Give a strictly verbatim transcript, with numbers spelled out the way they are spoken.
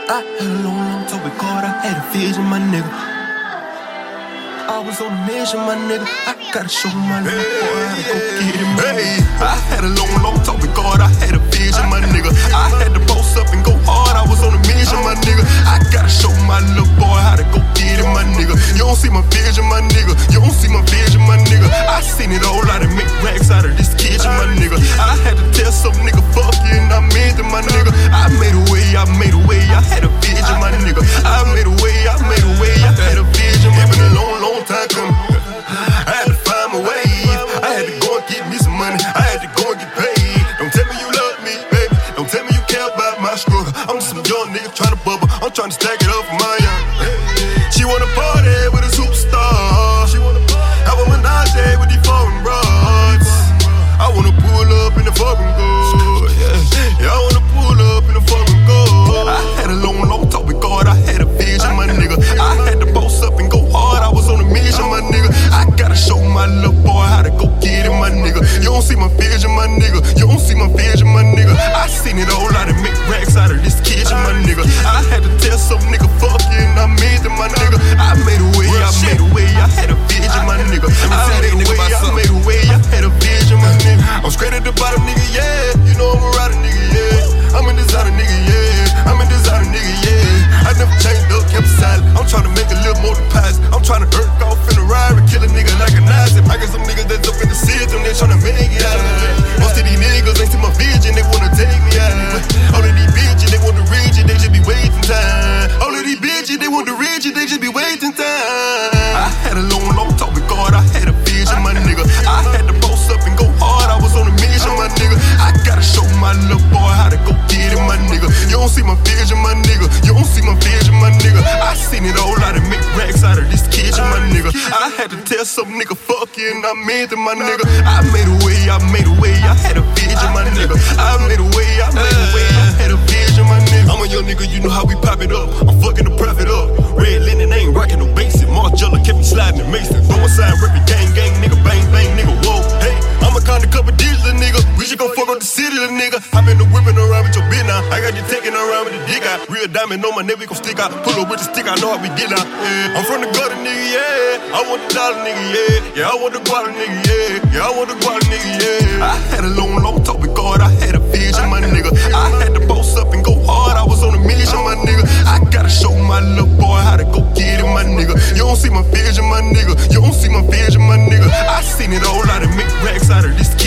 I had a long, long talk with God, I had a vision, my nigga. I was on a mission, my nigga. I gotta show my little boy how to go get him. Hey, I had a long, long talk with God, I had a vision, my nigga. I had to post up and go hard, I was on a mission, my nigga. I gotta show my little boy how to go get him, my nigga. You don't see my vision, my nigga. You don't see my vision, my nigga. I seen it all out and make racks out of this kitchen, my nigga. I had to tell some nigga, fuck you, and I meant it, my nigga. I made a way, I made a way, I had a vision, my nigga. I made a way, I made a way, I had a vision, my nigga. Long, long time coming. I had to find my way. I had to go and get me some money. I had to go and get paid. Don't tell me you love me, baby. Don't tell me you care about my struggle. I'm just some young nigga trying to bubble. I'm trying to stack it up for my young. She wanna party with a superstar. She wanna have a menage with these foreign broads. I wanna pull up in the fucking gold. Yeah, yeah, I wanna pull up in the fucking gold. I had a long, long talk with God. I had a vision, my nigga. I had to boss up and go hard. I was on a mission, my nigga. I gotta show my little boy how to go get it, my nigga. You don't see my vision, my nigga. You don't see my vision, my nigga. I seen it all out and make racks out of this kitchen, my nigga. I had to tell some nigga, fuck you, and I made it, my nigga. I made a way, I made a way. I had a vision, my nigga. I made a way, I made a way. I had a vision, my nigga. I'm straight at the bottom, nigga, yeah. You know I'm a rider, nigga, yeah. I'm a designer, nigga, yeah. I'm a designer, nigga, yeah. I never changed up, kept silent. I'm trying to make a little more deposit. I'm trying to earn off in a ride and kill a nigga like a Nazi. I got some niggas that's up in the system, they tryna make it out of it. Most of these niggas ain't see my vision, they wanna take me out of it. All of these bitches, they want to reach it, they just be waiting time. All of these bitches, they want to reach it, they just be waiting time. I had a long, long talk with God, I had a vision, my nigga. I had to boss up and go hard, I was on a mission, my nigga. I gotta show my little boy how to go get it, my nigga. You don't see my vision, my nigga. You don't see my vision, my nigga. I seen it all out and make racks out of this kitchen, my nigga. I had to tell some nigga, fuck you, and I meant it, my nigga. I made a way, I made a way, I had a vision, my nigga. I made a way, I made a way, I had a vision, my nigga. I'm a young nigga, you know how we pop it up. I'm fucking the profit up. Red linen ain't rockin' no basic. Margiela kept me sliding and Mason. Throw a sign, rip it, gang, gang, nigga, bang, bang, nigga, whoa. Hey, I'm a kind of couple deals, little nigga. We should go fuck up the city, little nigga. I've been the whipping around with your bitch now. I got you taking around with the dick out. Real diamond on my neck, we gon' stick out. Pull up with the stick, I know how we get out. Yeah. I'm from the gutter, nigga, yeah. I want the dollar, nigga, yeah. Yeah, I want the guala, nigga, yeah. Yeah, I want the guala, nigga, yeah. I had a long, long talk with God. I had a vision, my nigga. I had to boss up and go hard. I was on a mission, my nigga. I gotta show my little boy how to go get it, my nigga. You don't see my vision, my nigga. You don't see my vision, my nigga. I seen it all out and make racks out of this